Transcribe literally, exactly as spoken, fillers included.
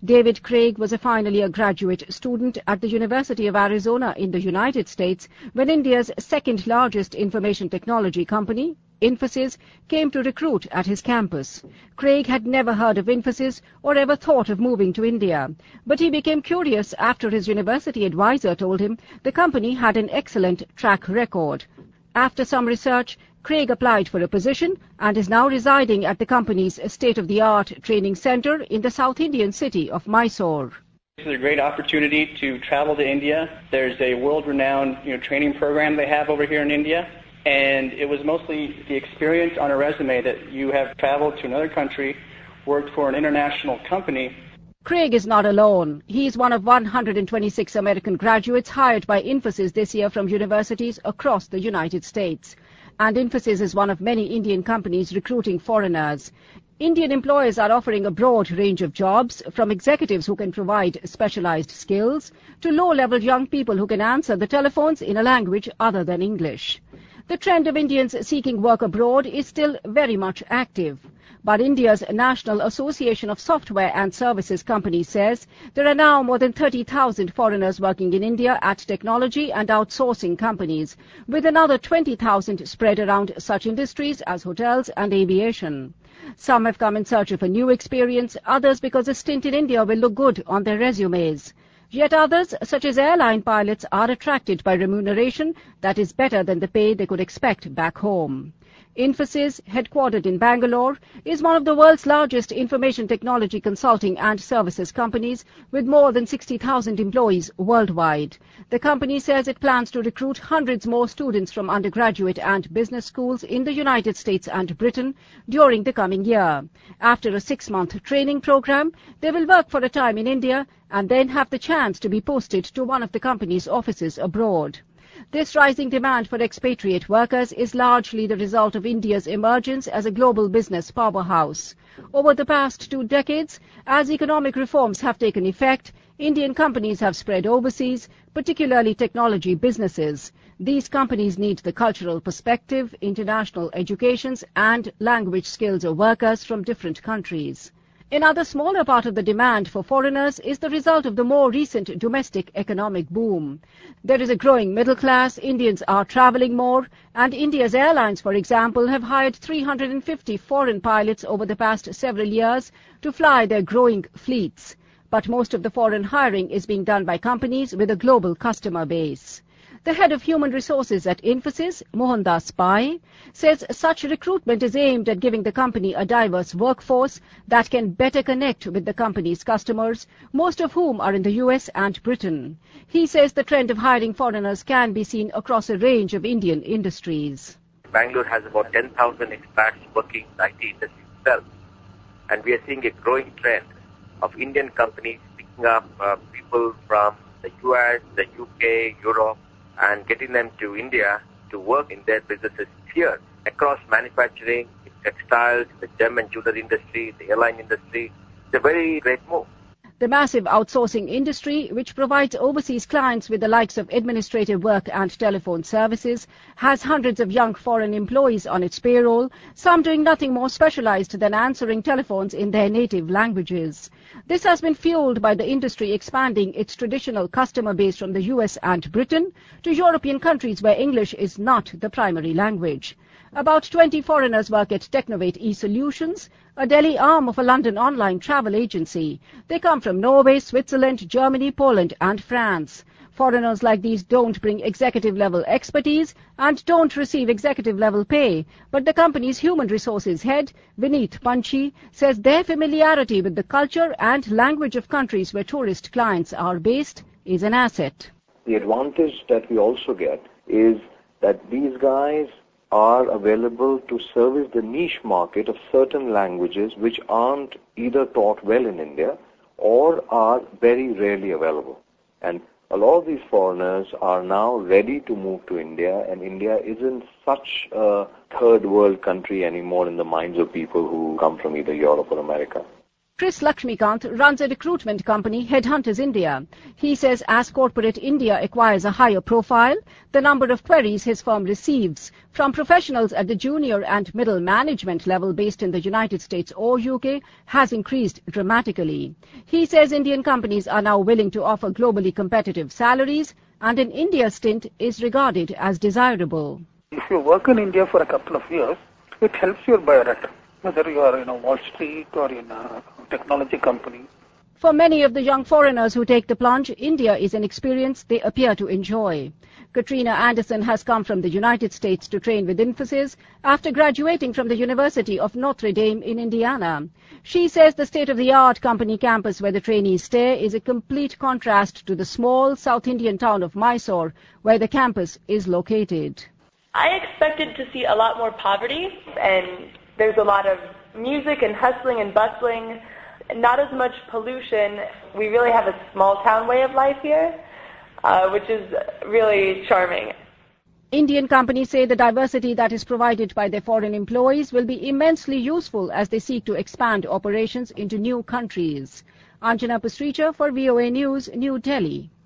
David Craig was a final year graduate student at the University of Arizona in the United States when India's second largest information technology company, Infosys, came to recruit at his campus. Craig had never heard of Infosys or ever thought of moving to India, but he became curious after his university advisor told him the company had an excellent track record. After some research, Craig applied for a position and is now residing at the company's state-of-the-art training center in the South Indian city of Mysore. This is a great opportunity to travel to India. There's a world-renowned you know, training program they have over here in India, and it was mostly the experience on a resume that you have traveled to another country, worked for an international company. Craig is not alone. He is one of one hundred twenty-six American graduates hired by Infosys this year from universities across the United States. And Infosys is one of many Indian companies recruiting foreigners. Indian employers are offering a broad range of jobs, from executives who can provide specialized skills to low-level young people who can answer the telephones in a language other than English. The trend of Indians seeking work abroad is still very much active. But India's National Association of Software and Services Companies says there are now more than thirty thousand foreigners working in India at technology and outsourcing companies, with another twenty thousand spread around such industries as hotels and aviation. Some have come in search of a new experience, others because a stint in India will look good on their resumes. Yet others, such as airline pilots, are attracted by remuneration that is better than the pay they could expect back home. Infosys, headquartered in Bangalore, is one of the world's largest information technology consulting and services companies with more than sixty thousand employees worldwide. The company says it plans to recruit hundreds more students from undergraduate and business schools in the United States and Britain during the coming year. After a six-month training program, they will work for a time in India and then have the chance to be posted to one of the company's offices abroad. This rising demand for expatriate workers is largely the result of India's emergence as a global business powerhouse. Over the past two decades, as economic reforms have taken effect, Indian companies have spread overseas, particularly technology businesses. These companies need the cultural perspective, international educations, and language skills of workers from different countries. Another smaller part of the demand for foreigners is the result of the more recent domestic economic boom. There is a growing middle class, Indians are traveling more, and India's airlines, for example, have hired three hundred fifty foreign pilots over the past several years to fly their growing fleets. But most of the foreign hiring is being done by companies with a global customer base. The head of human resources at Infosys, Mohandas Pai, says such recruitment is aimed at giving the company a diverse workforce that can better connect with the company's customers, most of whom are in the U S and Britain. He says the trend of hiring foreigners can be seen across a range of Indian industries. Bangalore has about ten thousand expats working in the I T industry itself, and we are seeing a growing trend of Indian companies picking up uh, people from the U S, the U K, Europe, and getting them to India to work in their businesses here across manufacturing, textiles, the gem and jewelry industry, the airline industry. It's a very great move. The massive outsourcing industry, which provides overseas clients with the likes of administrative work and telephone services, has hundreds of young foreign employees on its payroll, some doing nothing more specialized than answering telephones in their native languages. This has been fueled by the industry expanding its traditional customer base from the U S and Britain to European countries where English is not the primary language. About twenty foreigners work at Technovate eSolutions, a Delhi arm of a London online travel agency. They come from Norway, Switzerland, Germany, Poland and France. Foreigners like these don't bring executive-level expertise and don't receive executive-level pay, but the company's human resources head, Vineet Panchi, says their familiarity with the culture and language of countries where tourist clients are based is an asset. The advantage that we also get is that these guys are available to service the niche market of certain languages which aren't either taught well in India or are very rarely available. And a lot of these foreigners are now ready to move to India, and India isn't such a third world country anymore in the minds of people who come from either Europe or America. Chris Lakshmikant runs a recruitment company, Headhunters India. He says as corporate India acquires a higher profile, the number of queries his firm receives from professionals at the junior and middle management level based in the United States or U K has increased dramatically. He says Indian companies are now willing to offer globally competitive salaries, and an India stint is regarded as desirable. If you work in India for a couple of years, it helps your biodata, whether you are in a Wall Street or in a technology company. For many of the young foreigners who take the plunge, India is an experience they appear to enjoy. Katrina Anderson has come from the United States to train with Infosys after graduating from the University of Notre Dame in Indiana. She says the state-of-the-art company campus where the trainees stay is a complete contrast to the small South Indian town of Mysore, where the campus is located. I expected to see a lot more poverty, and there's a lot of music and hustling and bustling, not as much pollution. We really have a small town way of life here, uh, which is really charming. Indian companies say the diversity that is provided by their foreign employees will be immensely useful as they seek to expand operations into new countries. Anjana Pasricha for V O A News, New Delhi.